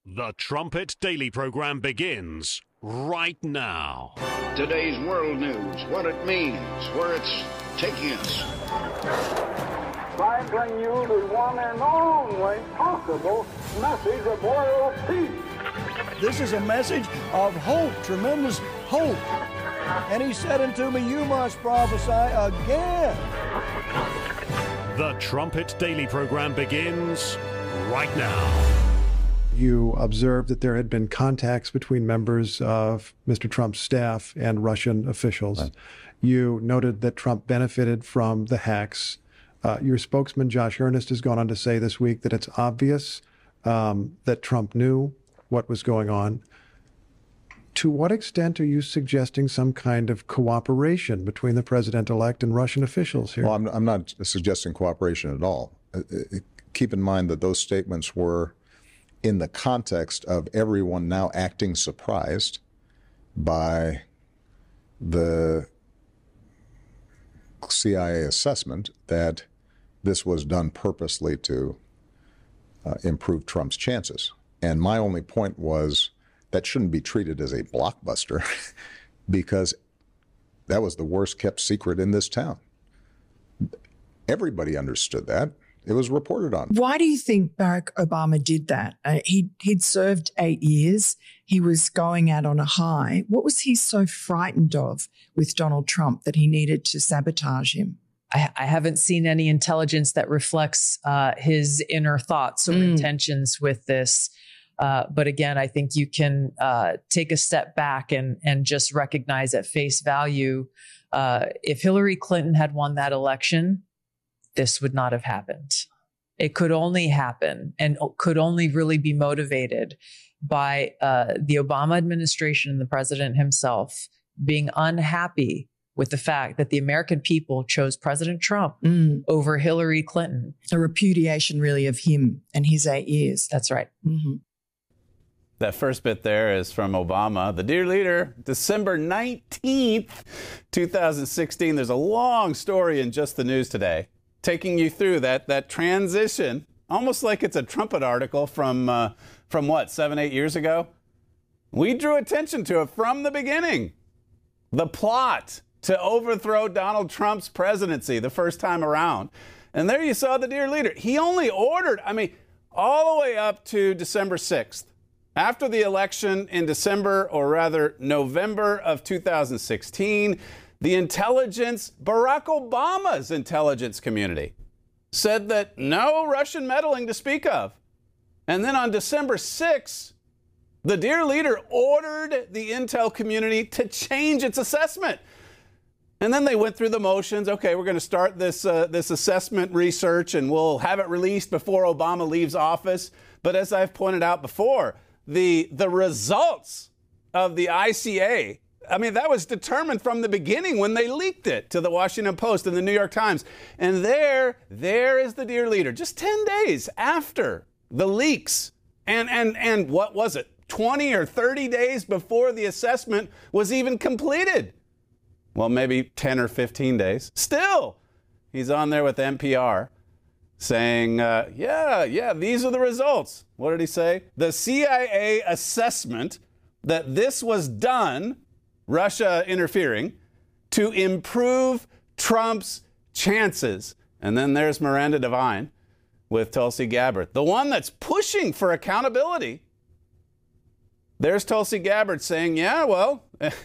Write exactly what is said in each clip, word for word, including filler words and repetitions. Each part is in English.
The Trumpet Daily program begins right now. Today's world news, what it means, where it's taking us. I bring you the one and only possible message of world peace. This is a message of hope, tremendous hope. And he said unto me, you must prophesy again. The Trumpet Daily program begins right now. You observed that there had been contacts between members of Mister Trump's staff and Russian officials. Right. You noted that Trump benefited from the hacks. Uh, your spokesman, Josh Earnest, has gone on to say this week that it's obvious um, that Trump knew what was going on. To what extent are you suggesting some kind of cooperation between the president-elect and Russian officials here? Well, I'm, I'm not suggesting cooperation at all. Uh, uh, keep in mind that those statements were in the context of everyone now acting surprised by the C I A assessment that this was done purposely to uh, improve Trump's chances. And my only point was that shouldn't be treated as a blockbuster because that was the worst kept secret in this town. Everybody understood that. It was reported on. Why do you think Barack Obama did that? Uh, he, he'd served eight years. He was going out on a high. What was he so frightened of with Donald Trump that he needed to sabotage him? I, I haven't seen any intelligence that reflects uh, his inner thoughts or mm. intentions with this. Uh, but again, I think you can uh, take a step back and, and just recognize at face value, uh, if Hillary Clinton had won that election, this would not have happened. It could only happen and could only really be motivated by uh, the Obama administration and the president himself being unhappy with the fact that the American people chose President Trump mm. over Hillary Clinton. A repudiation really of him and his eight years. That's right. Mm-hmm. That first bit there is from Obama. The dear leader, December nineteenth, two thousand sixteen. There's a long story in Just the News today, taking you through that that transition, almost like it's a Trumpet article from, uh, from what, seven, eight years ago? We drew attention to it from the beginning. The plot to overthrow Donald Trump's presidency the first time around. And there you saw the dear leader. He only ordered, I mean, all the way up to December sixth. After the election in December, or rather November of two thousand sixteen, the intelligence, Barack Obama's intelligence community, said that no Russian meddling to speak of. And then on December sixth, the dear leader ordered the intel community to change its assessment. And then they went through the motions. Okay, we're going to start this, uh, this assessment research and we'll have it released before Obama leaves office. But as I've pointed out before, the, the results of the I C A, I mean, that was determined from the beginning when they leaked it to the Washington Post and the New York Times. And there, there is the dear leader, just ten days after the leaks. And, and, and what was it, twenty or thirty days before the assessment was even completed? Well, maybe ten or fifteen days. Still, he's on there with N P R saying, uh, yeah, yeah, these are the results. What did he say? The C I A assessment that this was done, Russia interfering, to improve Trump's chances. And then there's Miranda Devine with Tulsi Gabbard, the one that's pushing for accountability. There's Tulsi Gabbard saying, yeah, well,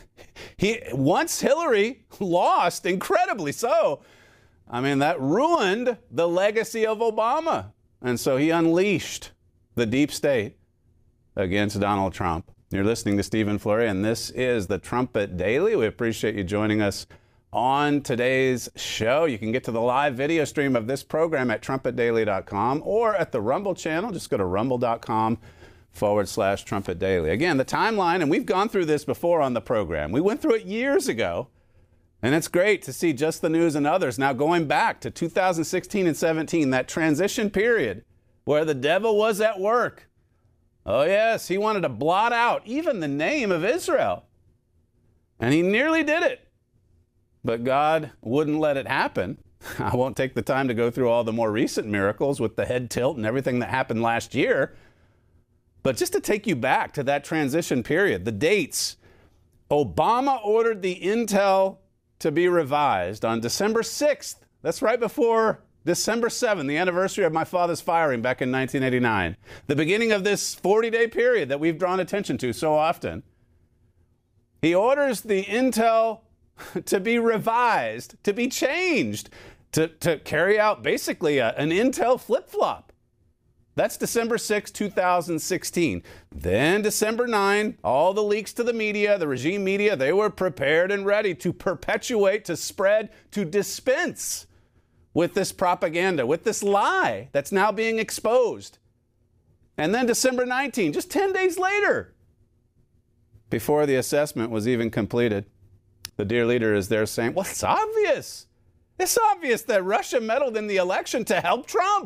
he once Hillary lost, incredibly so, I mean, that ruined the legacy of Obama. And so he unleashed the deep state against Donald Trump. You're listening to Stephen Flurry, and this is the Trumpet Daily. We appreciate you joining us on today's show. You can get to the live video stream of this program at trumpet daily dot com or at the Rumble channel. Just go to rumble dot com forward slash Trumpet Daily. Again, the timeline, and we've gone through this before on the program. We went through it years ago, and it's great to see Just the News and others now going back to two thousand sixteen and seventeen, that transition period where the devil was at work. Oh, yes, he wanted to blot out even the name of Israel. And he nearly did it. But God wouldn't let it happen. I won't take the time to go through all the more recent miracles with the head tilt and everything that happened last year. But just to take you back to that transition period, the dates, Obama ordered the intel to be revised on December sixth. That's right before December seventh, the anniversary of my father's firing back in nineteen eighty-nine. The beginning of this forty-day period that we've drawn attention to so often. He orders the intel to be revised, to be changed, to, to carry out basically a, an intel flip-flop. That's December sixth, two thousand sixteen. Then December ninth, all the leaks to the media, the regime media, they were prepared and ready to perpetuate, to spread, to dispense with this propaganda, with this lie that's now being exposed. And then December nineteenth, just ten days later, before the assessment was even completed, the dear leader is there saying, well, it's obvious. It's obvious that Russia meddled in the election to help Trump.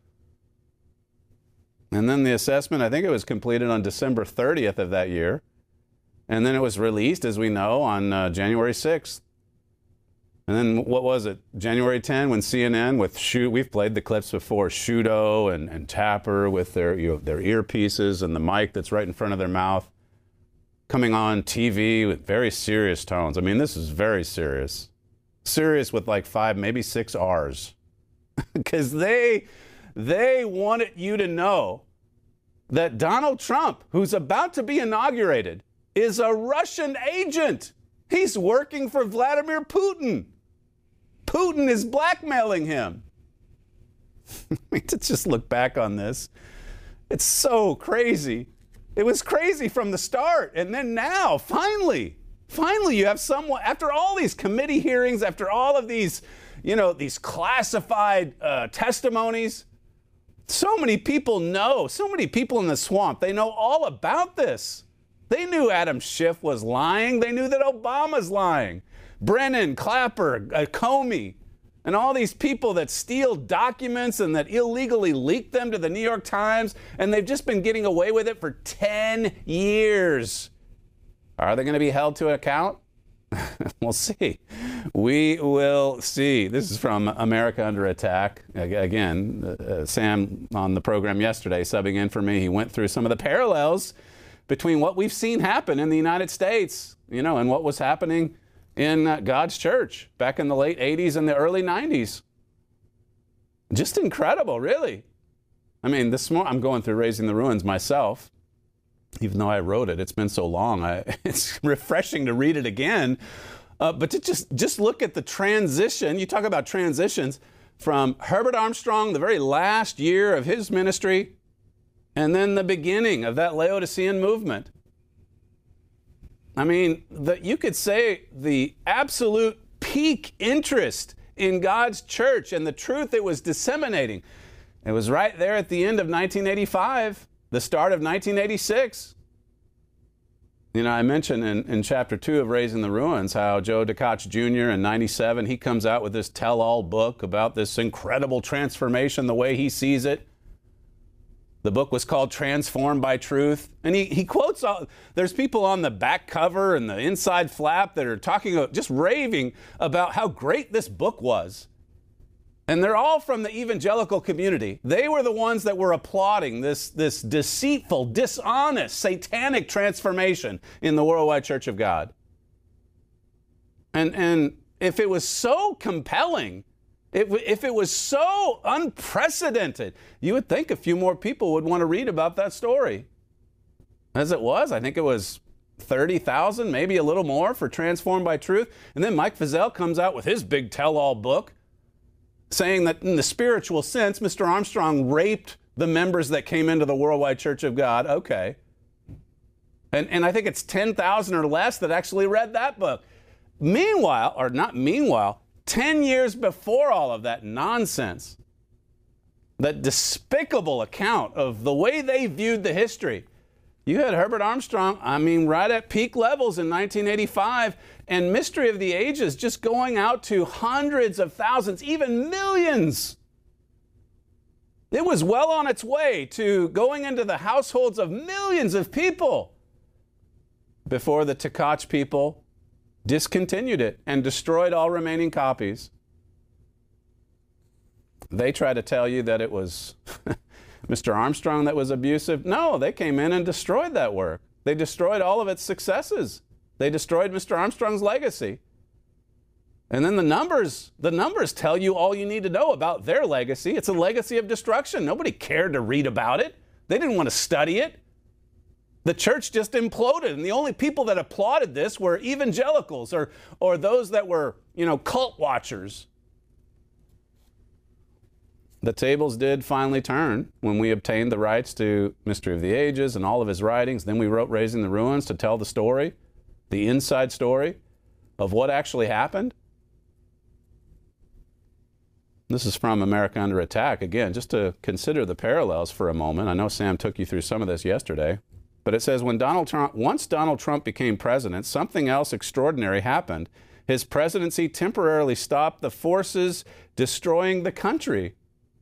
And then the assessment, I think it was completed on December thirtieth of that year. And then it was released, as we know, on uh, January sixth. And then what was it? January tenth, when C N N with Shoot, we've played the clips before, Shudo and, and Tapper with their, you know, their earpieces and the mic that's right in front of their mouth, coming on T V with very serious tones. I mean, this is very serious. Serious with like five, maybe six R's. Because they... They wanted you to know that Donald Trump, who's about to be inaugurated, is a Russian agent. He's working for Vladimir Putin. Putin is blackmailing him. I mean, to just look back on this, it's so crazy. It was crazy from the start. And then now, finally, finally you have someone, after all these committee hearings, after all of these, you know, these classified uh, testimonies, so many people know, so many people in the swamp, they know all about this. They knew Adam Schiff was lying. They knew that Obama's lying. Brennan, Clapper, uh, Comey, and all these people that steal documents and that illegally leak them to the New York Times, and they've just been getting away with it for ten years. Are they going to be held to account? We'll see. We will see. This is from America Under Attack. Again, uh, Sam on the program yesterday, subbing in for me, he went through some of the parallels between what we've seen happen in the United States, you know, and what was happening in uh, God's church back in the late eighties and the early nineties. Just incredible, really. I mean, this morning I'm going through Raising the Ruins myself. Even though I wrote it, it's been so long, I, it's refreshing to read it again. Uh, but to just, just look at the transition, you talk about transitions from Herbert Armstrong, the very last year of his ministry, and then the beginning of that Laodicean movement. I mean, the, you could say the absolute peak interest in God's church and the truth it was disseminating. It was right there at the end of nineteen eighty-five. The start of nineteen eighty-six. You know, I mentioned in, in chapter two of Raising the Ruins how Joe DeKotch Junior in ninety-seven, he comes out with this tell-all book about this incredible transformation, the way he sees it. The book was called Transformed by Truth. And he, he quotes, all, there's people on the back cover and the inside flap that are talking, about, just raving about how great this book was. And they're all from the evangelical community. They were the ones that were applauding this, this deceitful, dishonest, satanic transformation in the Worldwide Church of God. And, and if it was so compelling, if, if it was so unprecedented, you would think a few more people would want to read about that story. As it was, I think it was thirty thousand, maybe a little more for Transformed by Truth. And then Mike Feazell comes out with his big tell-all book, saying that in the spiritual sense, Mister Armstrong raped the members that came into the Worldwide Church of God. Okay. And, and I think it's ten thousand or less that actually read that book. Meanwhile, or not meanwhile, ten years before all of that nonsense, that despicable account of the way they viewed the history, you had Herbert Armstrong, I mean, right at peak levels in nineteen eighty-five, and Mystery of the Ages just going out to hundreds of thousands, even millions. It was well on its way to going into the households of millions of people before the DeKotch people discontinued it and destroyed all remaining copies. They try to tell you that it was Mister Armstrong that was abusive? No, they came in and destroyed that work. They destroyed all of its successes. They destroyed Mister Armstrong's legacy. And then the numbers, the numbers tell you all you need to know about their legacy. It's a legacy of destruction. Nobody cared to read about it. They didn't want to study it. The church just imploded, and the only people that applauded this were evangelicals or, or those that were, you know, cult watchers. The tables did finally turn when we obtained the rights to Mystery of the Ages and all of his writings. Then we wrote Raising the Ruins to tell the story, the inside story of what actually happened. This is from America Under Attack. Again, just to consider the parallels for a moment. I know Sam took you through some of this yesterday. But it says, when Donald Trump, once Donald Trump became president, something else extraordinary happened. His presidency temporarily stopped the forces destroying the country.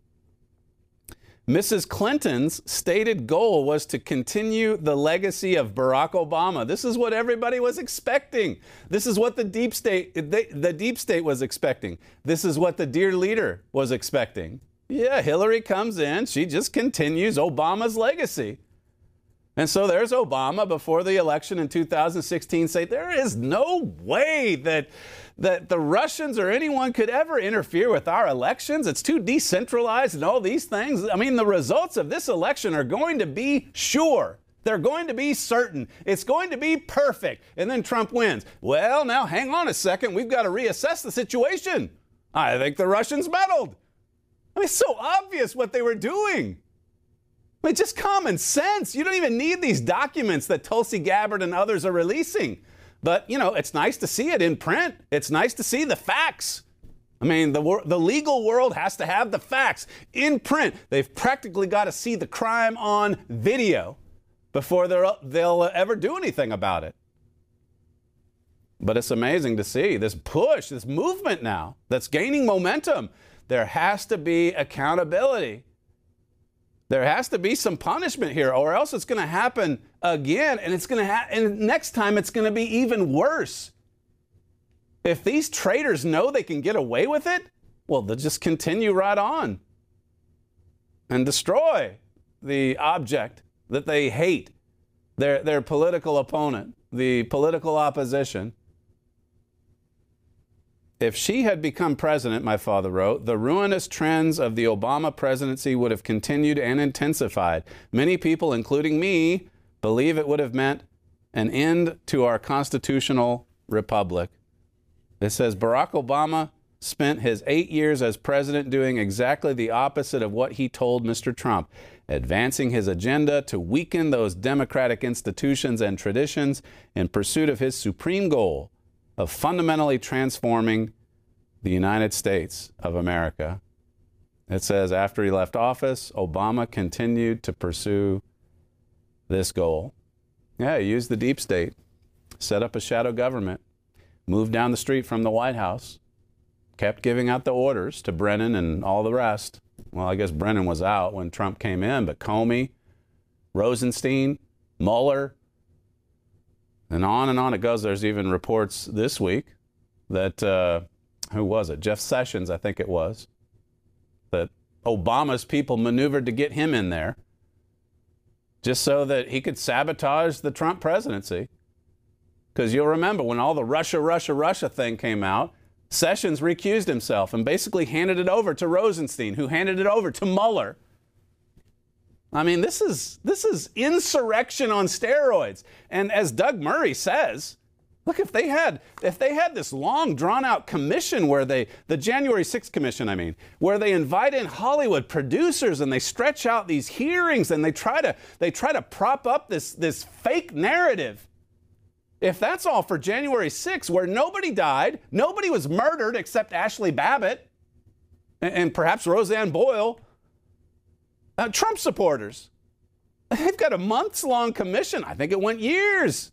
Missus Clinton's stated goal was to continue the legacy of Barack Obama. This is what everybody was expecting. This is what the deep state, the, the deep state was expecting. This is what the dear leader was expecting. Yeah, Hillary comes in. She just continues Obama's legacy. And so there's Obama before the election in two thousand sixteen say there is no way that, that the Russians or anyone could ever interfere with our elections. It's too decentralized and all these things. I mean, the results of this election are going to be sure. They're going to be certain. It's going to be perfect. And then Trump wins. Well, now hang on a second. We've got to reassess the situation. I think the Russians meddled. I mean, it's so obvious what they were doing. I mean, just common sense. You don't even need these documents that Tulsi Gabbard and others are releasing. But, you know, it's nice to see it in print. It's nice to see the facts. I mean, the, wor- the legal world has to have the facts in print. They've practically got to see the crime on video before they'll ever do anything about it. But it's amazing to see this push, this movement now that's gaining momentum. There has to be accountability. There has to be some punishment here, or else it's going to happen again, and it's going to ha- and next time it's going to be even worse. If these traitors know they can get away with it, well, they'll just continue right on and destroy the object that they hate, their their political opponent, the political opposition. If she had become president, my father wrote, the ruinous trends of the Obama presidency would have continued and intensified. Many people, including me, believe it would have meant an end to our constitutional republic. It says Barack Obama spent his eight years as president doing exactly the opposite of what he told Mister Trump, advancing his agenda to weaken those democratic institutions and traditions in pursuit of his supreme goal of fundamentally transforming the United States of America. It says after he left office, Obama continued to pursue this goal. Yeah, he used the deep state, set up a shadow government, moved down the street from the White House, kept giving out the orders to Brennan and all the rest. Well, I guess Brennan was out when Trump came in, but Comey, Rosenstein, Mueller, and on and on it goes. There's even reports this week that, uh, who was it? Jeff Sessions, I think it was, that Obama's people maneuvered to get him in there just so that he could sabotage the Trump presidency. Because you'll remember when all the Russia, Russia, Russia thing came out, Sessions recused himself and basically handed it over to Rosenstein, who handed it over to Mueller. I mean, this is this is insurrection on steroids. And as Doug Murray says, look, if they had if they had this long drawn out commission where they, the January sixth commission, I mean, where they invite in Hollywood producers and they stretch out these hearings and they try to they try to prop up this this fake narrative. If that's all for January sixth, where nobody died, nobody was murdered except Ashley Babbitt and, and perhaps Roseanne Boyle, Uh, Trump supporters, they've got a months-long commission. I think it went years.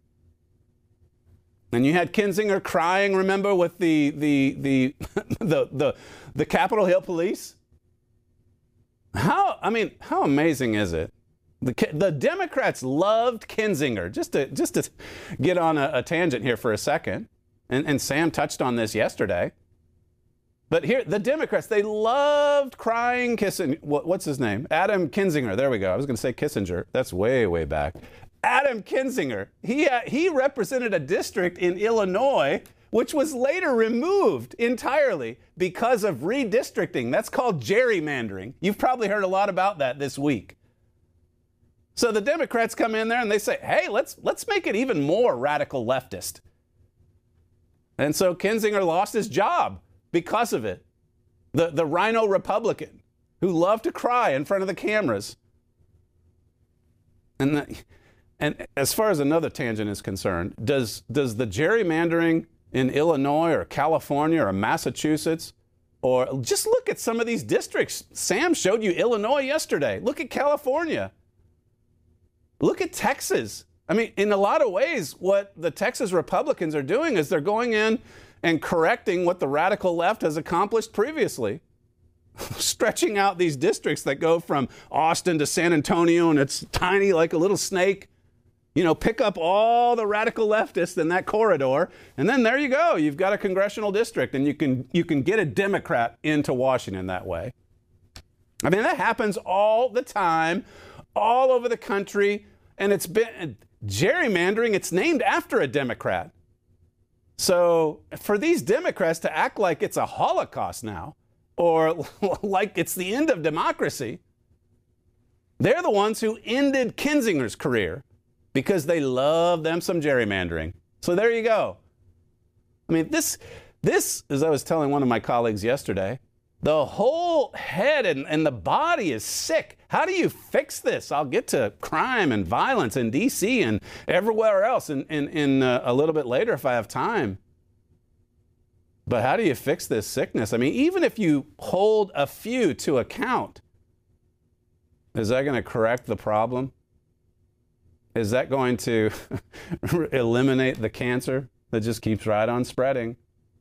And you had Kinzinger crying, remember, with the the the the the, the Capitol Hill police. How I mean, how amazing is it? The the Democrats loved Kinzinger. Just to just to get on a, a tangent here for a second, and, and Sam touched on this yesterday. But here, the Democrats, they loved crying Kissinger. What, what's his name? Adam Kinzinger. There we go. I was going to say Kissinger. That's way, way back. Adam Kinzinger. He, uh, he represented a district in Illinois which was later removed entirely because of redistricting. That's called gerrymandering. You've probably heard a lot about that this week. So the Democrats come in there and they say, hey, let's let's make it even more radical leftist. And so Kinzinger lost his job because of it. The, the rhino Republican who loved to cry in front of the cameras. And, the, and as far as another tangent is concerned, does, does the gerrymandering in Illinois or California or Massachusetts, or just look at some of these districts. Sam showed you Illinois yesterday. Look at California. Look at Texas. I mean, in a lot of ways, what the Texas Republicans are doing is they're going in and correcting what the radical left has accomplished previously. Stretching out these districts that go from Austin to San Antonio, and it's tiny like a little snake. You know, pick up all the radical leftists in that corridor, and then there you go. You've got a congressional district, and you can you can get a Democrat into Washington that way. I mean, that happens all the time, all over the country, and it's been gerrymandering. It's named after a Democrat. So for these Democrats to act like it's a Holocaust now, or like it's the end of democracy, they're the ones who ended Kinzinger's career, because they love them some gerrymandering. So there you go. I mean, this, this, as I was telling one of my colleagues yesterday, the whole head and, and the body is sick. How do you fix this? I'll get to crime and violence in D C and everywhere else in, in, in uh, a little bit later if I have time. But how do you fix this sickness? I mean, even if you hold a few to account, is that going to correct the problem? Is that going to eliminate the cancer that just keeps right on spreading?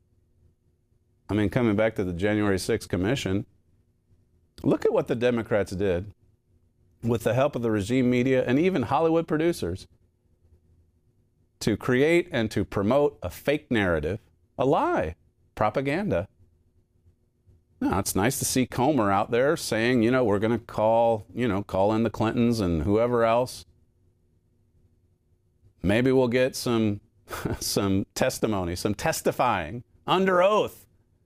I mean, coming back to the January sixth Commission, look at what the Democrats did with the help of the regime media and even Hollywood producers to create and to promote a fake narrative, a lie, propaganda. Now, it's nice to see Comer out there saying, you know, we're going to call, you know, call in the Clintons and whoever else. Maybe we'll get some, some testimony, some testifying under oath.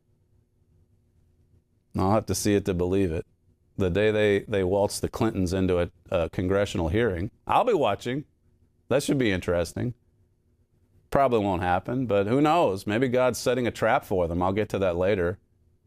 I'll have to see it to believe it. The day they, they waltz the Clintons into a, a congressional hearing, I'll be watching. That should be interesting. Probably won't happen, but who knows? Maybe God's setting a trap for them. I'll get to that later.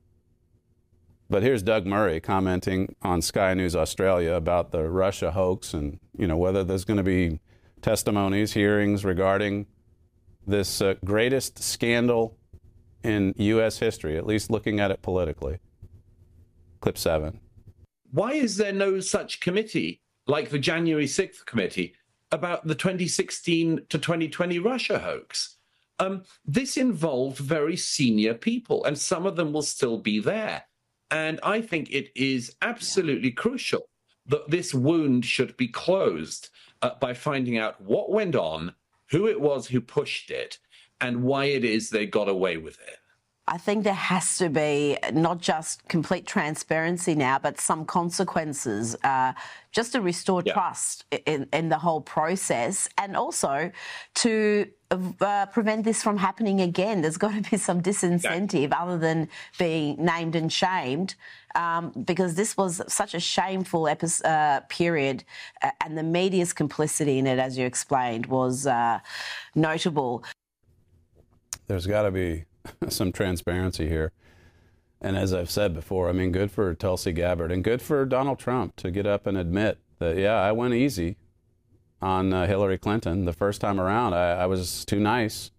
But here's Doug Murray commenting on Sky News Australia about the Russia hoax and, you know, whether there's going to be testimonies, hearings regarding this uh, greatest scandal in U S history, at least looking at it politically. Clip seven. Why is there no such committee like the January sixth committee about the twenty sixteen to twenty twenty Russia hoax? Um, this involved very senior people, and some of them will still be there. And I think it is absolutely yeah. crucial that this wound should be closed uh, by finding out what went on, who it was who pushed it, and why it is they got away with it. I think there has to be not just complete transparency now, but some consequences uh, just to restore yeah. trust in, in the whole process, and also to uh, prevent this from happening again. There's got to be some disincentive yeah. other than being named and shamed, um, because this was such a shameful episode, uh, period, uh, and the media's complicity in it, as you explained, was uh, notable. There's got to be some transparency here. And as I've said before, I mean, good for Tulsi Gabbard and good for Donald Trump to get up and admit that, yeah, I went easy on uh, Hillary Clinton the first time around. I, I was too nice,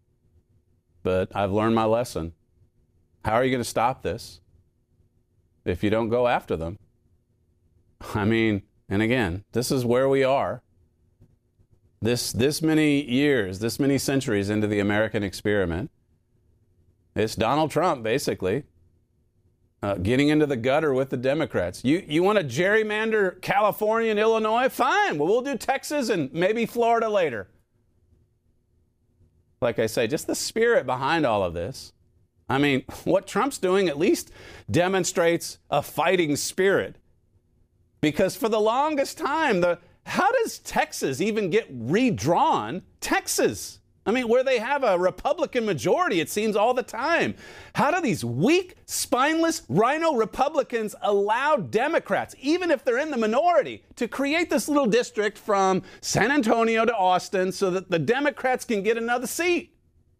but I've learned my lesson. How are you going to stop this if you don't go after them? I mean, and again, this is where we are. This, this many years, this many centuries into the American experiment, it's Donald Trump, basically, uh, getting into the gutter with the Democrats. You, you want to gerrymander California and Illinois? Fine. Well, we'll do Texas and maybe Florida later. Like I say, just the spirit behind all of this. I mean, what Trump's doing at least demonstrates a fighting spirit. Because for the longest time, the how does Texas even get redrawn? Texas, I mean, where they have a Republican majority, it seems all the time. How do these weak, spineless rhino Republicans allow Democrats, even if they're in the minority, to create this little district from San Antonio to Austin so that the Democrats can get another seat?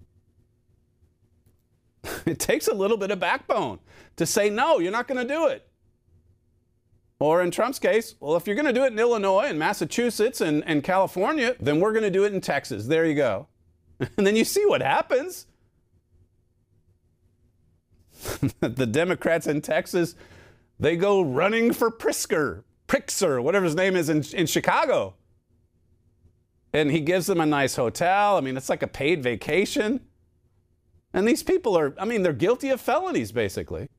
It takes a little bit of backbone to say, no, you're not going to do it. Or in Trump's case, well, if you're going to do it in Illinois and Massachusetts and, and California, then we're going to do it in Texas. There you go. And then you see what happens. The Democrats in Texas, they go running for Pritzker, Pritzker, whatever his name is in, in Chicago. And he gives them a nice hotel. I mean, it's like a paid vacation. And these people are, I mean, they're guilty of felonies, basically.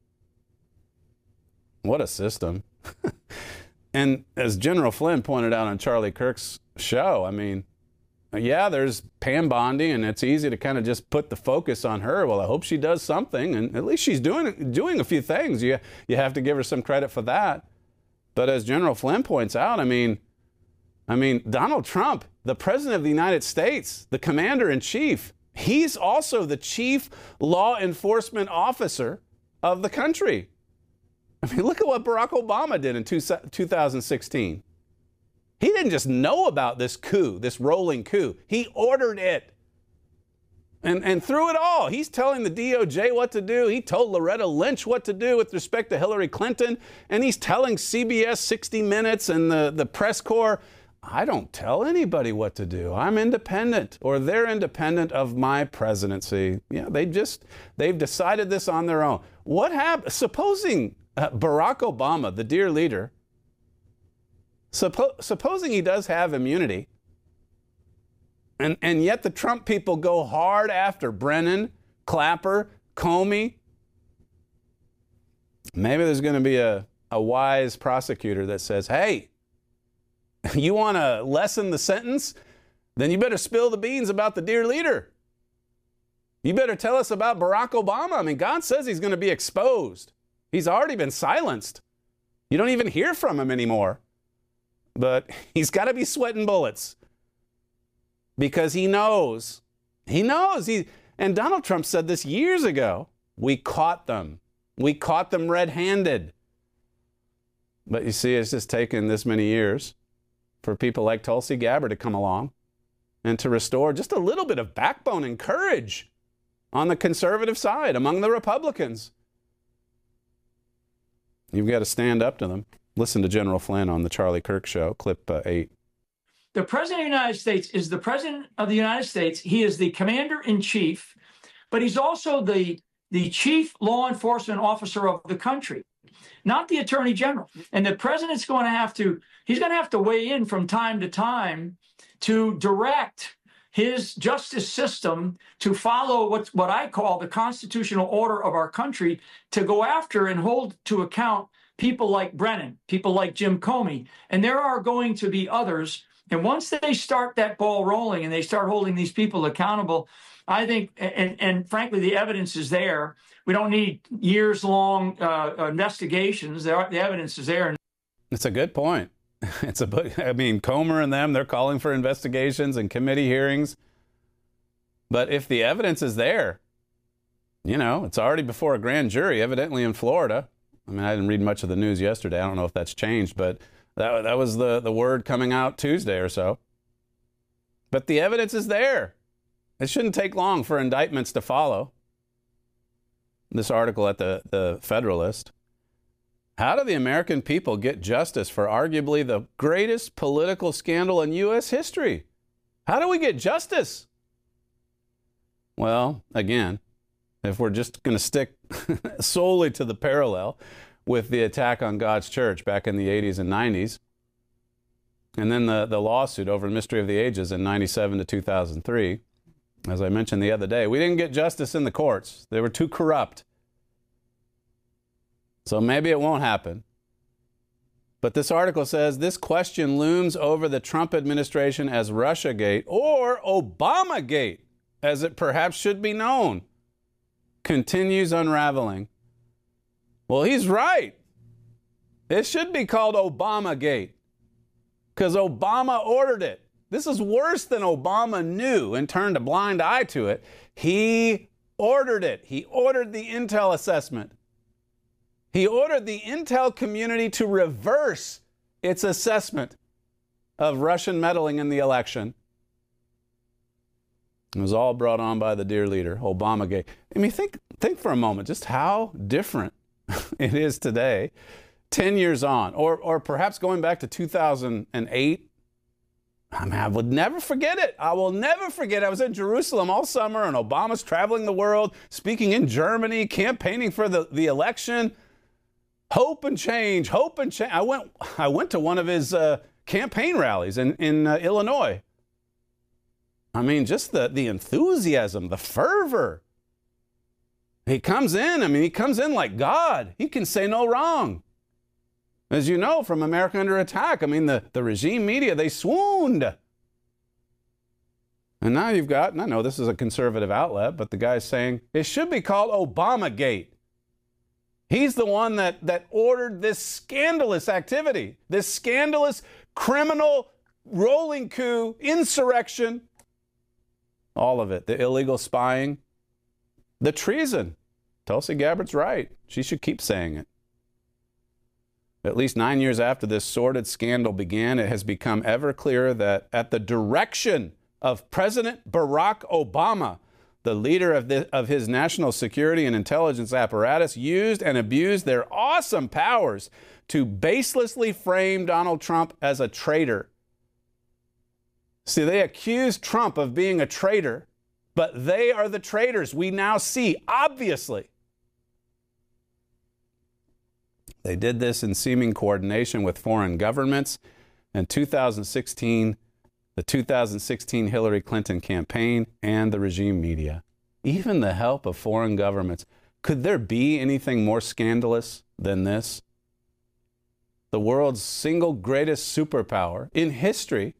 What a system. And as General Flynn pointed out on Charlie Kirk's show, I mean, yeah, there's Pam Bondi, and it's easy to kind of just put the focus on her. Well, I hope she does something, and at least she's doing doing a few things. You, you have to give her some credit for that. But as General Flynn points out, I mean, I mean, Donald Trump, the President of the United States, the Commander-in-Chief, he's also the chief law enforcement officer of the country. I mean, look at what Barack Obama did in two thousand sixteen. He didn't just know about this coup, this rolling coup. He ordered it. And, and through it all, he's telling the D O J what to do. He told Loretta Lynch what to do with respect to Hillary Clinton. And he's telling C B S sixty minutes and the, the press corps, I don't tell anybody what to do. I'm independent, or they're independent of my presidency. Yeah, they just, they've decided this on their own. What happened? Supposing uh, Barack Obama, the dear leader, suppo- supposing he does have immunity, and, and yet the Trump people go hard after Brennan, Clapper, Comey, maybe there's going to be a, a wise prosecutor that says, hey, you want to lessen the sentence? Then you better spill the beans about the dear leader. You better tell us about Barack Obama. I mean, God says he's going to be exposed. He's already been silenced. You don't even hear from him anymore. But he's got to be sweating bullets because he knows. He knows. He, and Donald Trump said this years ago. We caught them. We caught them red-handed. But you see, it's just taken this many years for people like Tulsi Gabbard to come along and to restore just a little bit of backbone and courage on the conservative side among the Republicans. You've got to stand up to them. Listen to General Flynn on the Charlie Kirk Show, clip uh, eight. The President of the United States is the President of the United States. He is the Commander-in-Chief, but he's also the, the Chief Law Enforcement Officer of the country, not the Attorney General. And the President's going to have to, he's going to have to weigh in from time to time to direct his justice system to follow what's, what I call the constitutional order of our country, to go after and hold to account people like Brennan, people like Jim Comey. And there are going to be others. And once they start that ball rolling and they start holding these people accountable, I think, and, and frankly, the evidence is there. We don't need years-long uh, investigations. There, the evidence is there. It's a good point. It's a, I mean, Comer and them, they're calling for investigations and committee hearings. But if the evidence is there, you know, it's already before a grand jury, evidently in Florida. I mean, I didn't read much of the news yesterday. I don't know if that's changed, but that, that was the, the word coming out Tuesday or so. But the evidence is there. It shouldn't take long for indictments to follow. This article at the, the Federalist. How do the American people get justice for arguably the greatest political scandal in U S history? How do we get justice? Well, again, if we're just going to stick solely to the parallel with the attack on God's church back in the eighties and nineties, and then the, the lawsuit over the Mystery of the Ages in ninety-seven to two thousand three, as I mentioned the other day, we didn't get justice in the courts. They were too corrupt. So maybe it won't happen. But this article says this question looms over the Trump administration as Russiagate, or Obamagate, as it perhaps should be known. continues unraveling. Well, he's right. It should be called Obamagate because Obama ordered it. This is worse than Obama knew and turned a blind eye to it. He ordered it. He ordered the intel assessment. He ordered the intel community to reverse its assessment of Russian meddling in the election. It was all brought on by the dear leader, Obamagate. I mean, think, think for a moment just how different it is today, ten years on, or, or perhaps going back to two thousand eight. I mean, I would never forget it. I will never forget. I was in Jerusalem all summer, and Obama's traveling the world, speaking in Germany, campaigning for the, the election. Hope and change, hope and change. I went, I went to one of his uh, campaign rallies in, in uh, Illinois. I mean, just the, the enthusiasm, the fervor. He comes in, I mean, he comes in like God. He can say no wrong. As you know, from America Under Attack, I mean, the, the regime media, they swooned. And now you've got, and I know this is a conservative outlet, but the guy's saying it should be called Obamagate. He's the one that, that ordered this scandalous activity, this scandalous criminal rolling coup, insurrection, all of it, the illegal spying, the treason. Tulsi Gabbard's right. She should keep saying it. At least nine years after this sordid scandal began, it has become ever clearer that at the direction of President Barack Obama, the leader of, the, of his national security and intelligence apparatus used and abused their awesome powers to baselessly frame Donald Trump as a traitor. See, they accused Trump of being a traitor, but they are the traitors we now see, obviously. They did this in seeming coordination with foreign governments. In two thousand sixteen, the two thousand sixteen Hillary Clinton campaign and the regime media. Even the help of foreign governments. Could there be anything more scandalous than this? The world's single greatest superpower in history,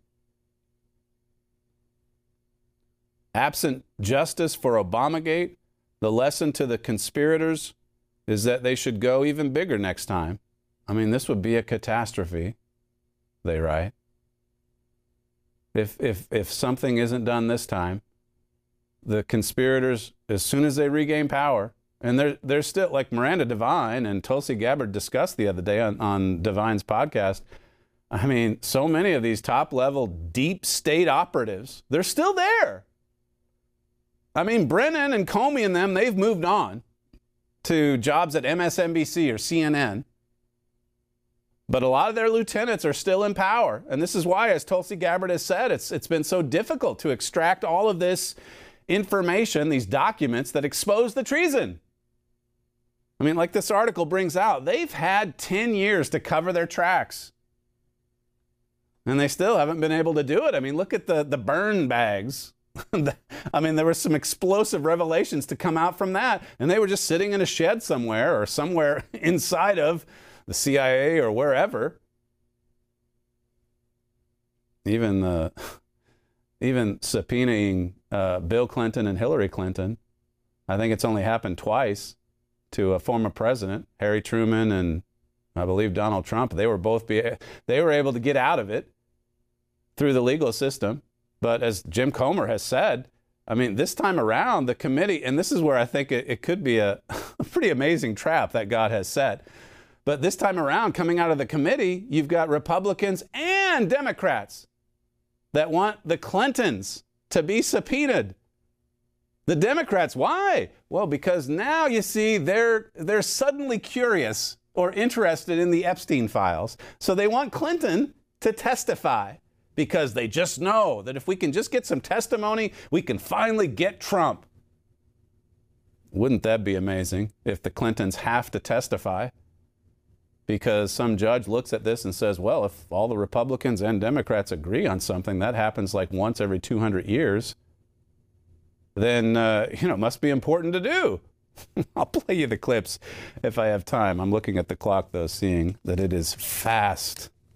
absent justice for Obamagate, the lesson to the conspirators is that they should go even bigger next time. I mean, this would be a catastrophe, they write. If, if, if something isn't done this time, the conspirators, as soon as they regain power, and they're, they're still, like Miranda Devine and Tulsi Gabbard discussed the other day on, on Devine's podcast, I mean, so many of these top-level deep state operatives, they're still there. I mean, Brennan and Comey and them, they've moved on to jobs at M S N B C or C N N. But a lot of their lieutenants are still in power. And this is why, as Tulsi Gabbard has said, it's, it's been so difficult to extract all of this information, these documents that expose the treason. I mean, like this article brings out, they've had ten years to cover their tracks. And they still haven't been able to do it. I mean, look at the, the burn bags. I mean, there were some explosive revelations to come out from that. And they were just sitting in a shed somewhere or somewhere inside of the C I A or wherever. Even the, even subpoenaing uh, Bill Clinton and Hillary Clinton. I think it's only happened twice to a former president, Harry Truman and I believe Donald Trump. They were both be, they were able to get out of it through the legal system. But as Jim Comer has said, I mean, this time around, the committee, and this is where I think it, it could be a, a pretty amazing trap that God has set. But this time around, coming out of the committee, you've got Republicans and Democrats that want the Clintons to be subpoenaed. The Democrats, why? Well, because now you see they're, they're suddenly curious or interested in the Epstein files. So they want Clinton to testify. Because they just know that if we can just get some testimony, we can finally get Trump. Wouldn't that be amazing if the Clintons have to testify? Because some judge looks at this and says, well, if all the Republicans and Democrats agree on something, that happens like once every two hundred years, then, uh, you know, it must be important to do. I'll play you the clips if I have time. I'm looking at the clock, though, seeing that it is fast.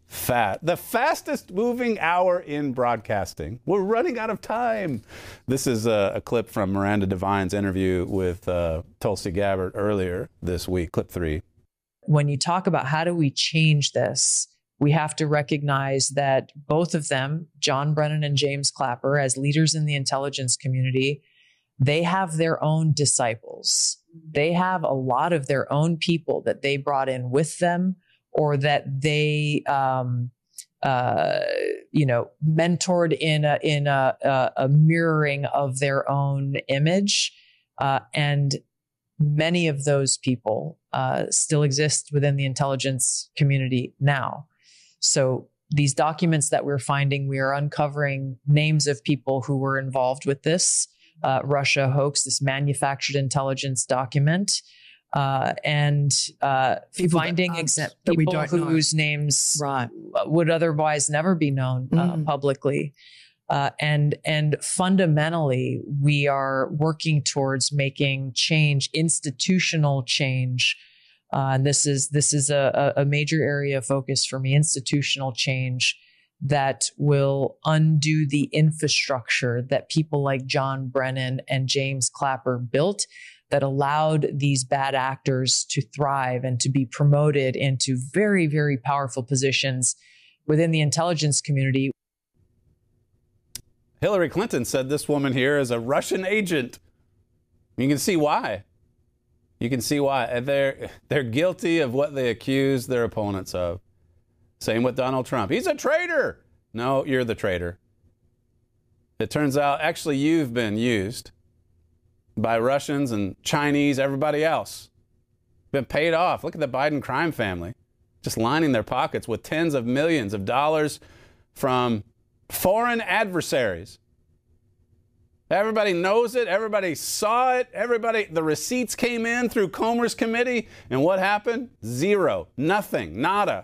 Fat. The fastest moving hour in broadcasting. We're running out of time. This is a, a clip from Miranda Devine's interview with uh, Tulsi Gabbard earlier this week, clip three. When you talk about how do we change this, we have to recognize that both of them, John Brennan and James Clapper, as leaders in the intelligence community, they have their own disciples. They have a lot of their own people that they brought in with them, or that they, um, uh, you know, mentored in a, in a, a, a mirroring of their own image. Uh, and many of those people uh, still exist within the intelligence community now. So these documents that we're finding, we are uncovering names of people who were involved with this uh, Russia hoax, this manufactured intelligence document. Uh, and uh, finding exa- that we people don't know. whose names Right. would otherwise never be known uh, Mhm. publicly. Uh, and and fundamentally, we are working towards making change, institutional change. Uh, and this is this is a, a major area of focus for me, institutional change that will undo the infrastructure that people like John Brennan and James Clapper built, that allowed these bad actors to thrive and to be promoted into very, very powerful positions within the intelligence community. Hillary Clinton said this woman here is a Russian agent. You can see why. You can see why. They're, they're guilty of what they accuse their opponents of. Same with Donald Trump. He's a traitor. No, you're the traitor. It turns out, actually, you've been used by Russians and Chinese, everybody else. Been paid off. Look at the Biden crime family, just lining their pockets with tens of millions of dollars from foreign adversaries. Everybody knows it. Everybody saw it. Everybody, the receipts came in through Comer's committee. And what happened? Zero. Nothing. Nada.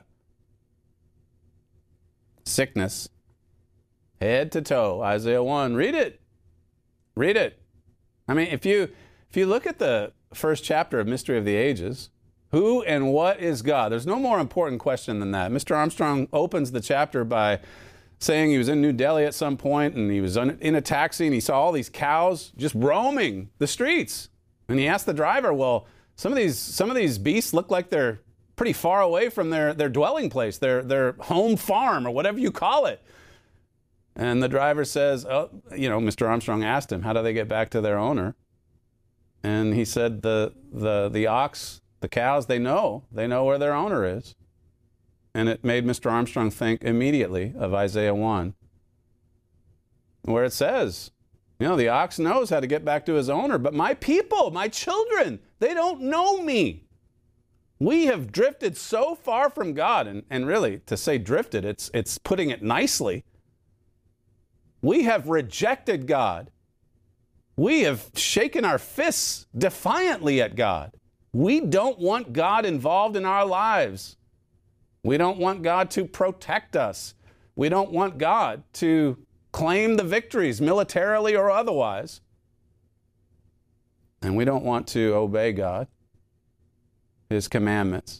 Sickness. Head to toe. Isaiah one. Read it. Read it. I mean, if you if you look at the first chapter of Mystery of the Ages, who and what is God? There's no more important question than that. Mister Armstrong opens the chapter by saying he was in New Delhi at some point and he was in a taxi and he saw all these cows just roaming the streets. And he asked the driver, well, some of these some of these beasts look like they're pretty far away from their, their dwelling place, their, their home farm or whatever you call it. And the driver says, oh, you know, Mister Armstrong asked him, how do they get back to their owner? And he said, the, the, the ox, the cows, they know. They know where their owner is. And it made Mister Armstrong think immediately of Isaiah one, where it says, you know, the ox knows how to get back to his owner, but my people, my children, they don't know me. We have drifted so far from God, and, and really, to say drifted, it's, it's putting it nicely. We have rejected God. We have shaken our fists defiantly at God. We don't want God involved in our lives. We don't want God to protect us. We don't want God to claim the victories, militarily or otherwise. And we don't want to obey God, His commandments.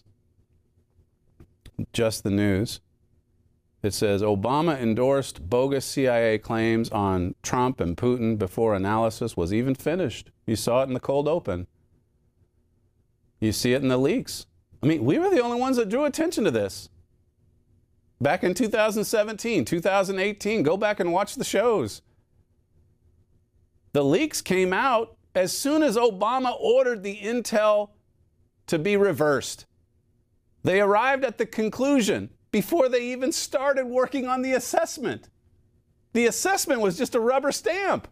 Just the news. It says, Obama endorsed bogus C I A claims on Trump and Putin before analysis was even finished. You saw it in the cold open. You see it in the leaks. I mean, we were the only ones that drew attention to this. Back in two thousand seventeen, two thousand eighteen, go back and watch the shows. The leaks came out as soon as Obama ordered the intel to be reversed. They arrived at the conclusion before they even started working on the assessment. The assessment was just a rubber stamp.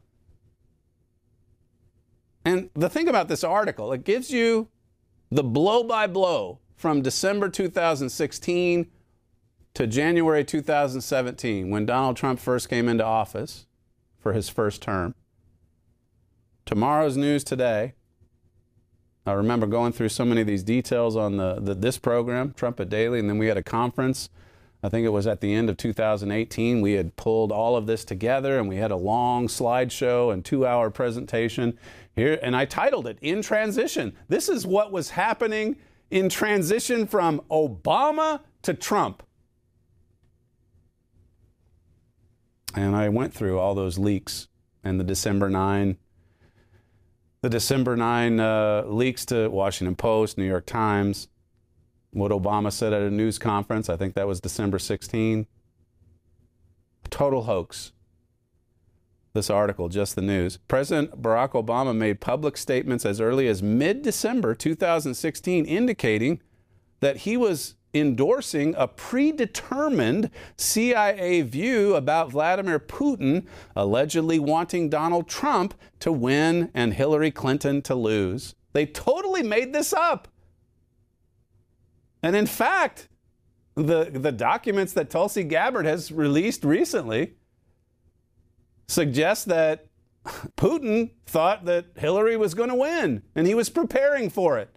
And the thing about this article, it gives you the blow by blow from December two thousand sixteen to January two thousand seventeen, when Donald Trump first came into office for his first term. Tomorrow's news today. I remember going through so many of these details on the, the this program, Trumpet Daily, and then we had a conference. I think it was at the end of two thousand eighteen. We had pulled all of this together, and we had a long slideshow and two-hour presentation here, and I titled it, In Transition. This is what was happening in transition from Obama to Trump. And I went through all those leaks and the December ninth, the December ninth uh, leaks to Washington Post, New York Times, what Obama said at a news conference. I think that was December sixteenth. Total hoax. This article, Just the News. President Barack Obama made public statements as early as mid-December two thousand sixteen indicating that he was endorsing a predetermined C I A view about Vladimir Putin allegedly wanting Donald Trump to win and Hillary Clinton to lose. They totally made this up. And in fact, the, the documents that Tulsi Gabbard has released recently suggest that Putin thought that Hillary was going to win, and he was preparing for it.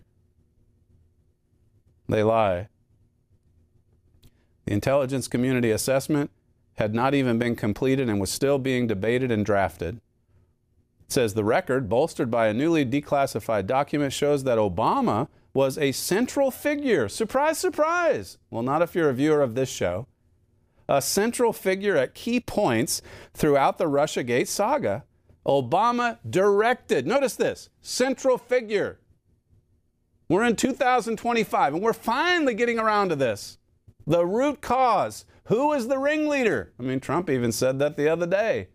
They lie. The intelligence community assessment had not even been completed and was still being debated and drafted. It says the record, bolstered by a newly declassified document, shows that Obama was a central figure. Surprise, surprise. Well, not if you're a viewer of this show. A central figure at key points throughout the Russiagate saga. Obama directed, notice this, central figure. We're in two thousand twenty-five, and we're finally getting around to this. The root cause. Who is the ringleader? I mean, Trump even said that the other day.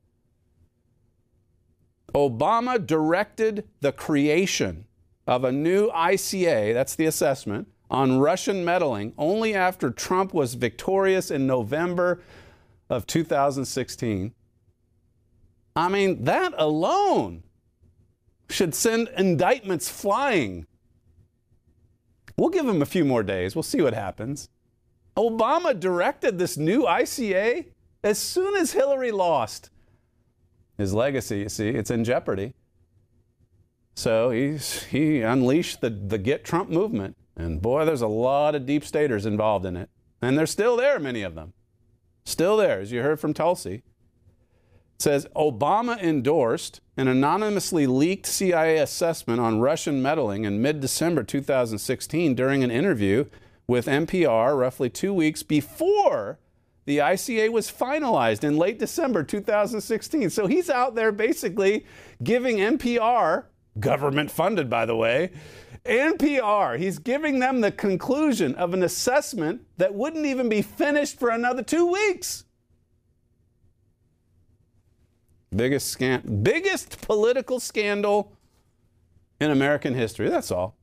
Obama directed the creation of a new I C A, that's the assessment, on Russian meddling only after Trump was victorious in November of two thousand sixteen. I mean, that alone should send indictments flying. We'll give him a few more days. We'll see what happens. Obama directed this new I C A as soon as Hillary lost. His legacy, you see, it's in jeopardy. So he's, he unleashed the, the Get Trump movement. And boy, there's a lot of deep staters involved in it. And they're still there, many of them. Still there, as you heard from Tulsi. It says Obama endorsed an anonymously leaked C I A assessment on Russian meddling in mid-December two thousand sixteen during an interview with N P R roughly two weeks before the I C A was finalized in late December two thousand sixteen. So he's out there basically giving N P R, government funded by the way, N P R, he's giving them the conclusion of an assessment that wouldn't even be finished for another two weeks. Biggest scan, biggest political scandal in American history. That's all.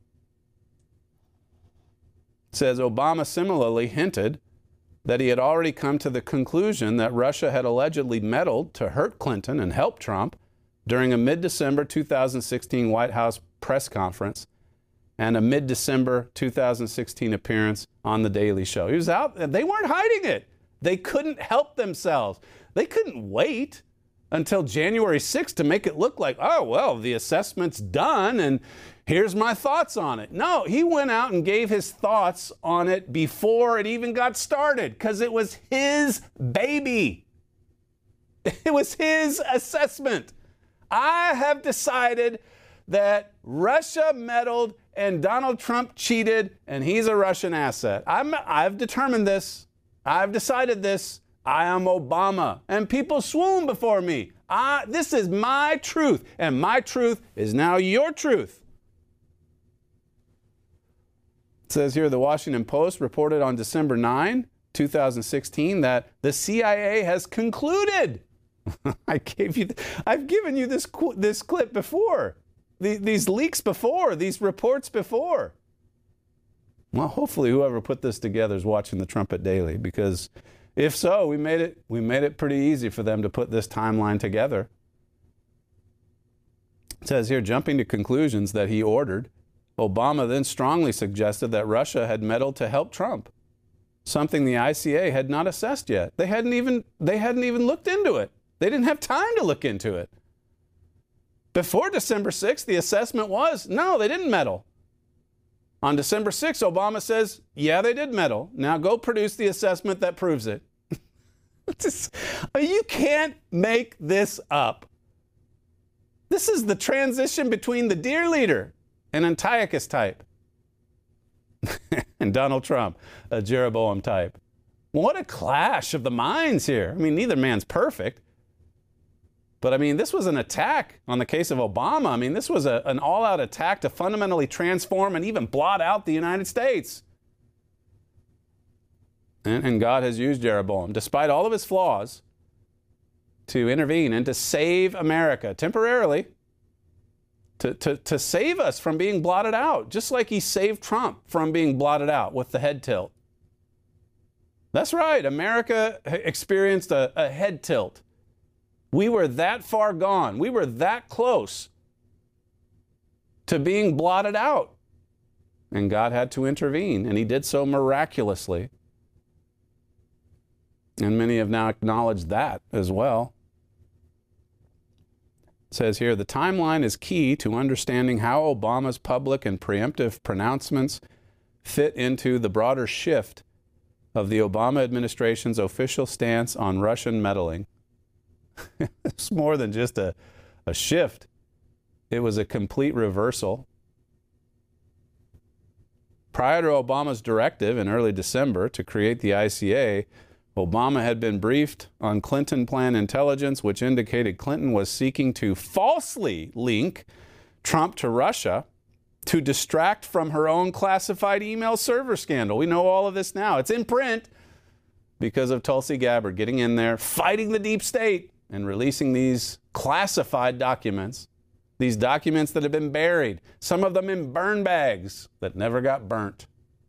It says Obama similarly hinted that he had already come to the conclusion that Russia had allegedly meddled to hurt Clinton and help Trump during a mid-December two thousand sixteen White House press conference and a mid-December two thousand sixteen appearance on The Daily Show. He was out. They weren't hiding it. They couldn't help themselves. They couldn't wait until January sixth to make it look like, oh, well, the assessment's done and here's my thoughts on it. No, he went out and gave his thoughts on it before it even got started because it was his baby. It was his assessment. I have decided that Russia meddled and Donald Trump cheated and he's a Russian asset. I'm, I've determined this. I've decided this. I am Obama. And people swoon before me. I, this is my truth. And my truth is now your truth. It says here, the Washington Post reported on December ninth, two thousand sixteen, that the C I A has concluded. I gave you, I've given you this, this clip before. The, these leaks before, these reports before. Well, hopefully whoever put this together is watching the Trumpet Daily, because if so, we made it, we made it pretty easy for them to put this timeline together. It says here, jumping to conclusions that he ordered, Obama then strongly suggested that Russia had meddled to help Trump, something the I C A had not assessed yet. They hadn't even, they hadn't even looked into it. They didn't have time to look into it. Before December sixth, the assessment was, no, they didn't meddle. On December sixth, Obama says, yeah, they did meddle. Now go produce the assessment that proves it. Just, you can't make this up. This is the transition between the dear leader, an Antiochus type, and Donald Trump, a Jeroboam type. What a clash of the minds here. I mean, neither man's perfect. But, I mean, this was an attack on the case of Obama. I mean, this was a, an all-out attack to fundamentally transform and even blot out the United States. And, and God has used Jeroboam, despite all of his flaws, to intervene and to save America temporarily, to, to, to save us from being blotted out, just like he saved Trump from being blotted out with the head tilt. That's right. America experienced a, a head tilt. We were that far gone. We were that close to being blotted out. And God had to intervene, and he did so miraculously. And many have now acknowledged that as well. It says here, the timeline is key to understanding how Obama's public and preemptive pronouncements fit into the broader shift of the Obama administration's official stance on Russian meddling. It's more than just a, a shift. It was a complete reversal. Prior to Obama's directive in early December to create the I C A, Obama had been briefed on Clinton plan intelligence, which indicated Clinton was seeking to falsely link Trump to Russia to distract from her own classified email server scandal. We know all of this now. It's in print because of Tulsi Gabbard getting in there, fighting the deep state, and releasing these classified documents, these documents that have been buried, some of them in burn bags that never got burnt.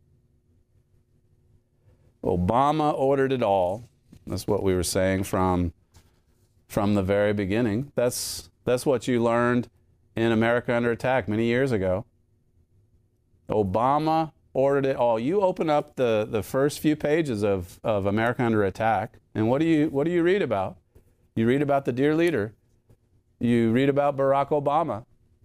Obama ordered it all. That's what we were saying from, from the very beginning. That's, that's what you learned in America Under Attack many years ago. Obama ordered it all. You open up the, the first few pages of, of America Under Attack, and what do you, what do you read about? You read about the dear leader. You read about Barack Obama.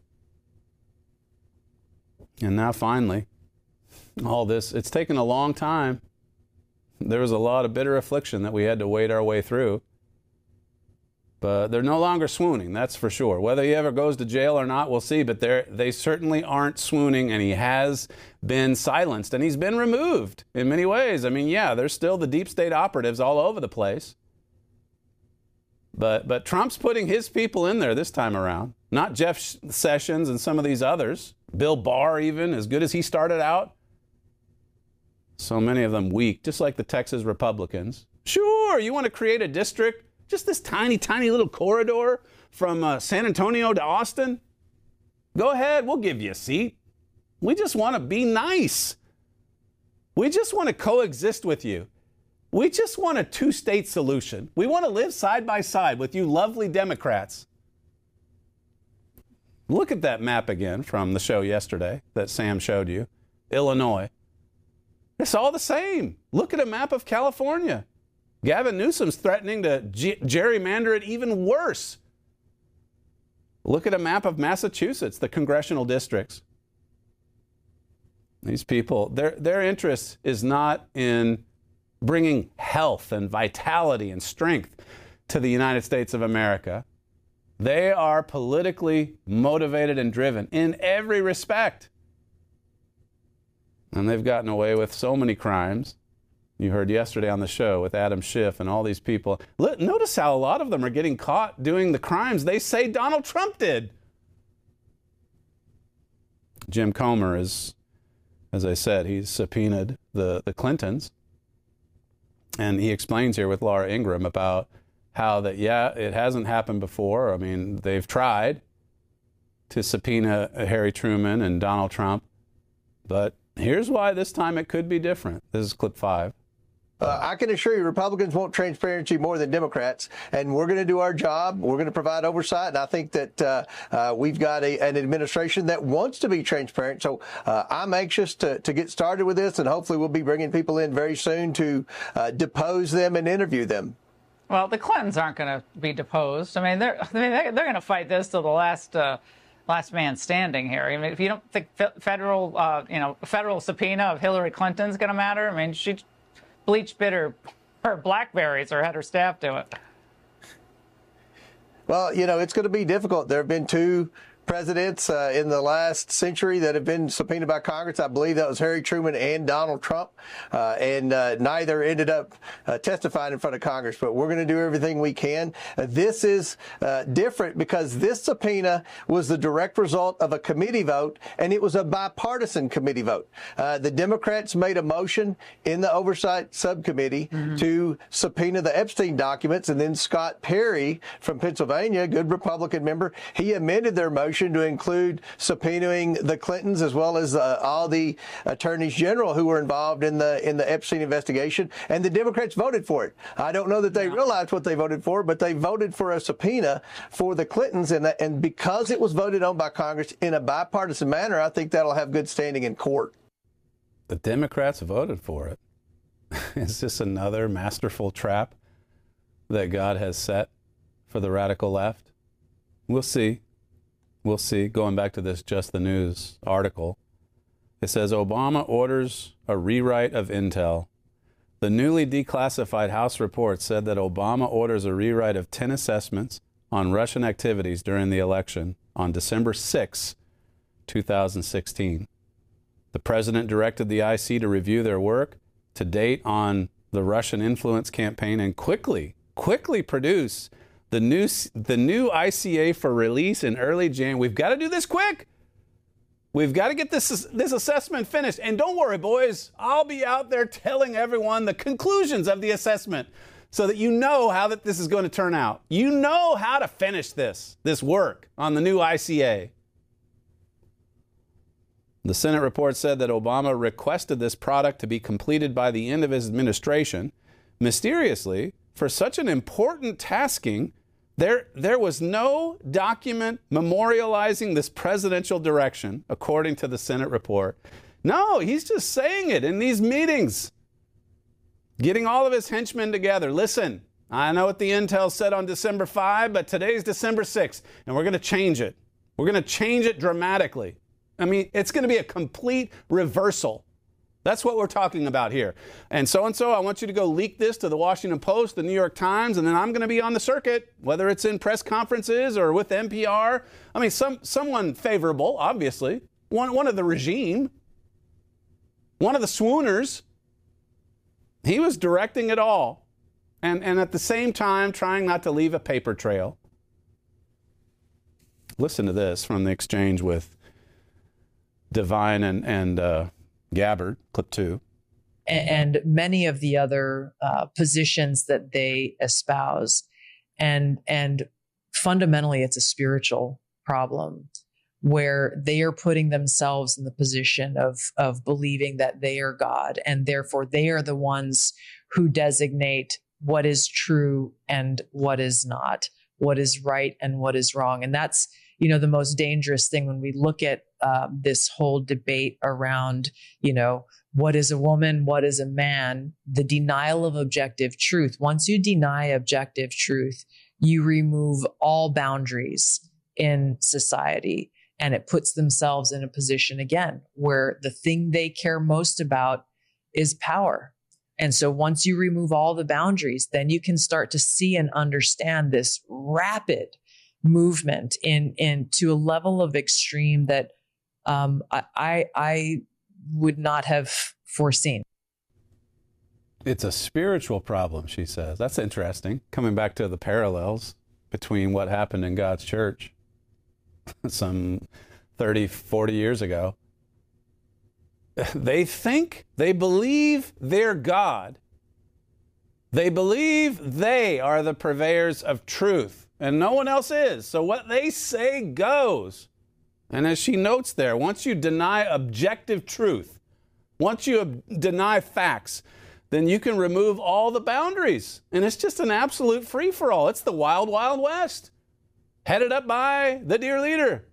And now finally, all this, it's taken a long time. There was a lot of bitter affliction that we had to wade our way through. But they're no longer swooning, that's for sure. Whether he ever goes to jail or not, we'll see. But they certainly aren't swooning, and he has been silenced, and he's been removed in many ways. I mean, yeah, there's still the deep state operatives all over the place. But, but Trump's putting his people in there this time around, not Jeff Sessions and some of these others. Bill Barr even, as good as he started out. So many of them weak, just like the Texas Republicans. Sure, you want to create a district, just this tiny, tiny little corridor from uh, San Antonio to Austin? Go ahead, we'll give you a seat. We just want to be nice. We just want to coexist with you. We just want a two-state solution. We want to live side by side with you lovely Democrats. Look at that map again from the show yesterday that Sam showed you. Illinois. It's all the same. Look at a map of California. Gavin Newsom's threatening to g- gerrymander it even worse. Look at a map of Massachusetts, the congressional districts. These people, their, their interest is not in bringing health and vitality and strength to the United States of America. They are politically motivated and driven in every respect. And they've gotten away with so many crimes. You heard yesterday on the show with Adam Schiff and all these people. Notice how a lot of them are getting caught doing the crimes they say Donald Trump did. Jim Comer is, as I said, he's subpoenaed the, the Clintons. And he explains here with Laura Ingraham about how that, yeah, it hasn't happened before. I mean, they've tried to subpoena Harry Truman and Donald Trump. But here's why this time it could be different. This is clip five. Uh, I can assure you Republicans want transparency more than Democrats, and we're going to do our job. We're going to provide oversight, and I think that uh, uh, we've got a, an administration that wants to be transparent. So uh, I'm anxious to, to get started with this, and hopefully we'll be bringing people in very soon to uh, depose them and interview them. Well, the Clintons aren't going to be deposed. I mean, they're I mean, they're, they're going to fight this to the last uh, last man standing here. I mean, if you don't think federal, uh, you know, federal subpoena of Hillary Clinton's going to matter, I mean, she bleached bitter her blackberries or had her staff do it. Well, you know, it's going to be difficult. There have been two presidents uh, in the last century that have been subpoenaed by Congress. I believe that was Harry Truman and Donald Trump, uh, and uh, neither ended up uh, testifying in front of Congress. But we're going to do everything we can. Uh, this is uh, different because this subpoena was the direct result of a committee vote, and it was a bipartisan committee vote. Uh, the Democrats made a motion in the Oversight Subcommittee mm-hmm. to subpoena the Epstein documents, and then Scott Perry from Pennsylvania, a good Republican member, he amended their motion to include subpoenaing the Clintons as well as uh, all the attorneys general who were involved in the in the Epstein investigation, and the Democrats voted for it. I don't know that they yeah. realized what they voted for, but they voted for a subpoena for the Clintons, and and because it was voted on by Congress in a bipartisan manner, I think that'll have good standing in court. The Democrats voted for it. Is this another masterful trap that God has set for the radical left? We'll see. We'll see. Going back to this Just the News article, it says Obama orders a rewrite of intel. The newly declassified House report said that Obama orders a rewrite of ten assessments on Russian activities during the election on December sixth, two thousand sixteen. The president directed the I C to review their work to date on the Russian influence campaign and quickly, quickly produce The new, the new I C A for release in early January. We've got to do this quick. We've got to get this, this assessment finished. And don't worry, boys. I'll be out there telling everyone the conclusions of the assessment so that you know how that this is going to turn out. You know how to finish this, this work on the new I C A. The Senate report said that Obama requested this product to be completed by the end of his administration. Mysteriously, for such an important tasking, there, there was no document memorializing this presidential direction, according to the Senate report. No, he's just saying it in these meetings, getting all of his henchmen together. Listen, I know what the intel said on December fifth, but today's December sixth, and we're going to change it. We're going to change it dramatically. I mean, it's going to be a complete reversal. That's what we're talking about here. And so-and-so, I want you to go leak this to the Washington Post, the New York Times, and then I'm going to be on the circuit, whether it's in press conferences or with N P R. I mean, some someone favorable, obviously. One, one of the regime. One of the swooners. He was directing it all. And, and at the same time, trying not to leave a paper trail. Listen to this from the exchange with Devine and... and uh, Gabbard, clip two. And many of the other uh, positions that they espouse. And, and fundamentally, it's a spiritual problem where they are putting themselves in the position of, of believing that they are God, and therefore they are the ones who designate what is true and what is not, what is right and what is wrong. And that's, you know, the most dangerous thing when we look at uh, this whole debate around, you know, what is a woman, what is a man, the denial of objective truth. Once you deny objective truth, you remove all boundaries in society, and it puts themselves in a position again where the thing they care most about is power. And so once you remove all the boundaries, then you can start to see and understand this rapid movement in, in to a level of extreme that um, I, I would not have foreseen. It's a spiritual problem, she says. That's interesting. Coming back to the parallels between what happened in God's church some thirty, forty years ago. They think, they believe they're God. They believe they are the purveyors of truth, and no one else is. So what they say goes. And as she notes there, once you deny objective truth, once you ob- deny facts, then you can remove all the boundaries. And it's just an absolute free-for-all. It's the wild, wild west, headed up by the dear leader.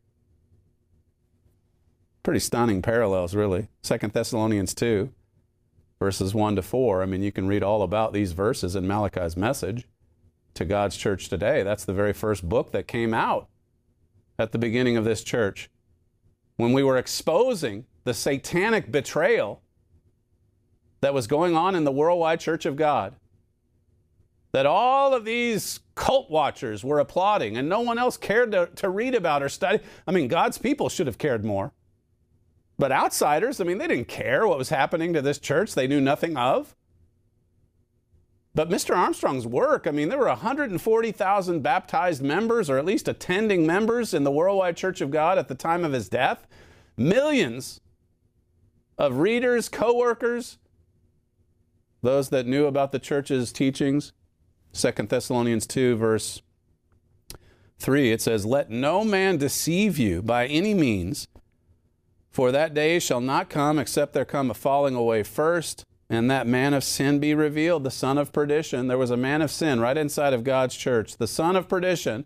Pretty stunning parallels, really. Second Thessalonians two, verses one to four. I mean, you can read all about these verses in Malachi's message to God's church today. That's the very first book that came out at the beginning of this church, when we were exposing the satanic betrayal that was going on in the worldwide church of God. that all of these cult watchers were applauding and no one else cared to, to read about or study. I mean, God's people should have cared more. But outsiders, I mean, they didn't care what was happening to this church they knew nothing of. But Mister Armstrong's work, I mean, there were one hundred forty thousand baptized members, or at least attending members in the Worldwide Church of God at the time of his death. Millions of readers, co-workers, those that knew about the church's teachings. Second Thessalonians two, verse three, it says, "Let no man deceive you by any means, for that day shall not come except there come a falling away first, and that man of sin be revealed, the son of perdition." There was a man of sin right inside of God's church, the son of perdition,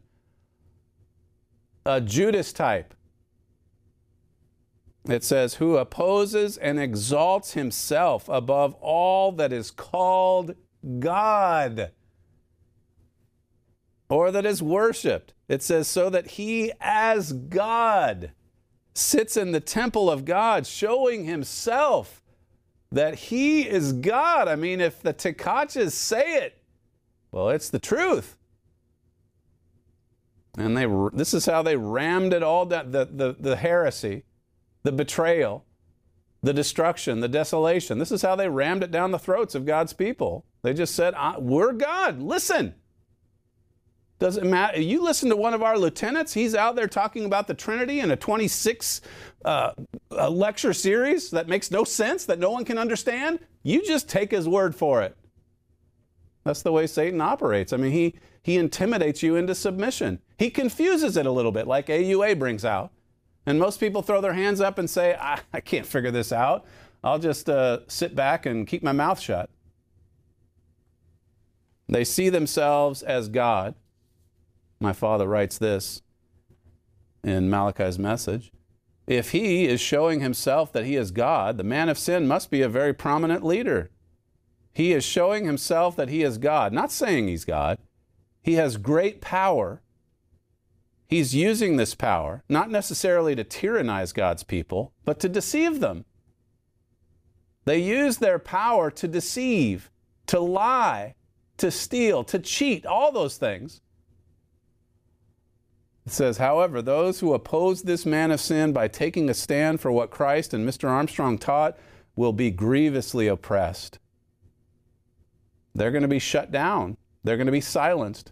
a Judas type. It says, "Who opposes and exalts himself above all that is called God, or that is worshipped." It says, "So that he as God sits in the temple of God, showing himself that he is God." I mean, if the Tekachas say it, well, it's the truth. And they this is how they rammed it all down, the, the, the heresy, the betrayal, the destruction, the desolation. This is how they rammed it down the throats of God's people. They just said, we're God. Listen. Doesn't matter. You listen to one of our lieutenants. He's out there talking about the Trinity in a twenty-six uh, a lecture series that makes no sense, that no one can understand. You just take his word for it. That's the way Satan operates. I mean, he, he intimidates you into submission. He confuses it a little bit, like A U A brings out. And most people throw their hands up and say, I, I can't figure this out. I'll just uh, sit back and keep my mouth shut. They see themselves as God. My father writes this in Malachi's message. If he is showing himself that he is God, the man of sin must be a very prominent leader. He is showing himself that he is God, not saying he's God. He has great power. He's using this power, not necessarily to tyrannize God's people, but to deceive them. They use their power to deceive, to lie, to steal, to cheat, all those things. It says, however, those who oppose this man of sin by taking a stand for what Christ and Mister Armstrong taught will be grievously oppressed. They're going to be shut down. They're going to be silenced.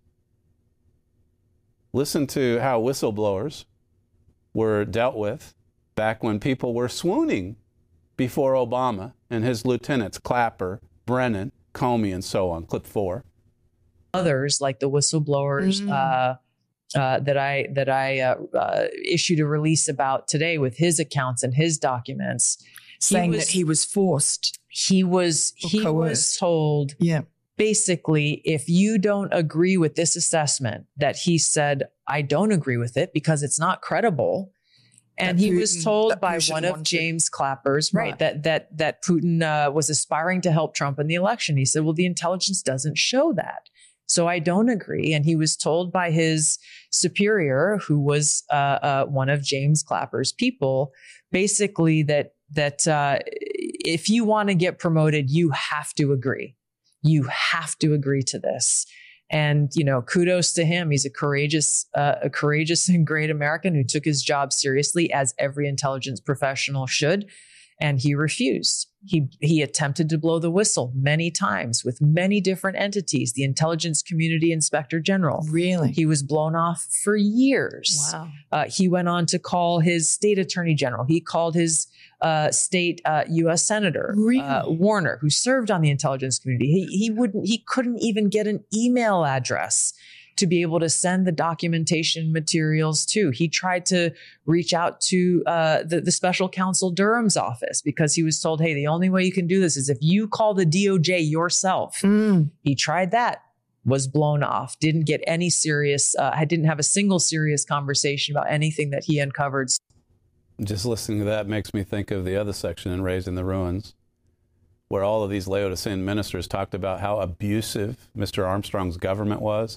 Listen to how whistleblowers were dealt with back when people were swooning before Obama and his lieutenants, Clapper, Brennan, Comey, and so on. Clip four. Others, like the whistleblowers, mm. uh, Uh, that I that I uh, uh, issued a release about today with his accounts and his documents, saying was, that he was forced. He was he coerced. was told, yeah, basically, if you don't agree with this assessment, that he said, I don't agree with it because it's not credible. And that he Putin, was told by Putin one of wanted. James Clapper's, right, right, that that that Putin uh, was aspiring to help Trump in the election. He said, well, the intelligence doesn't show that. So I don't agree. And he was told by his superior, who was uh, uh, one of James Clapper's people, basically that that uh, if you want to get promoted, you have to agree. You have to agree to this. And, you know, kudos to him. He's a courageous, uh, a courageous and great American who took his job seriously, as every intelligence professional should. And he refused. He he attempted to blow the whistle many times with many different entities, the Intelligence Community Inspector General. Really? He was blown off for years. Wow. Uh, he went on to call his state attorney general. He called his uh, state uh, U S Senator, really? uh, Warner, who served on the intelligence community. He, he wouldn't. He couldn't even get an email address to be able to send the documentation materials to. He tried to reach out to uh, the, the special counsel Durham's office because he was told, hey, the only way you can do this is if you call the D O J yourself. Mm. He tried that, was blown off, didn't get any serious, uh, I didn't have a single serious conversation about anything that he uncovered. Just listening to that makes me think of the other section in Raising the Ruins, where all of these Laodicean ministers talked about how abusive Mister Armstrong's government was.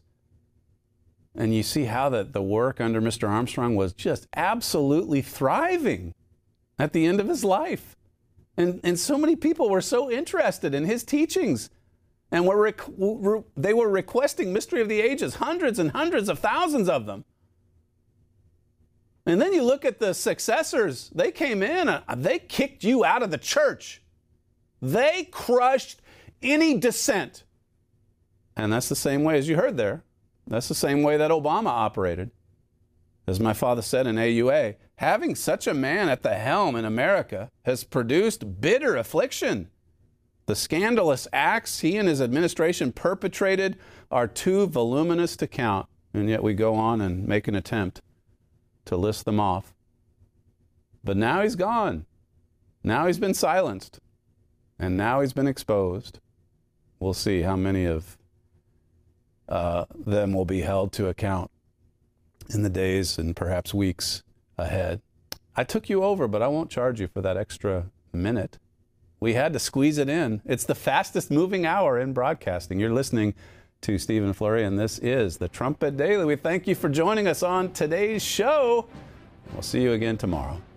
And you see how that the work under Mister Armstrong was just absolutely thriving at the end of his life. And, and so many people were so interested in his teachings. And were rec- they were requesting Mystery of the Ages, hundreds and hundreds of thousands of them. And then you look at the successors. They came in, uh, they kicked you out of the church. They crushed any dissent. And that's the same way, as you heard there, that's the same way that Obama operated. As my father said in A U A, having such a man at the helm in America has produced bitter affliction. The scandalous acts he and his administration perpetrated are too voluminous to count, and yet we go on and make an attempt to list them off. But now he's gone. Now he's been silenced. And now he's been exposed. We'll see how many of uh, them will be held to account in the days and perhaps weeks ahead. I took you over, but I won't charge you for that extra minute. We had to squeeze it in. It's the fastest moving hour in broadcasting. You're listening to Stephen Flurry, and this is the Trumpet Daily. We thank you for joining us on today's show. We'll see you again tomorrow.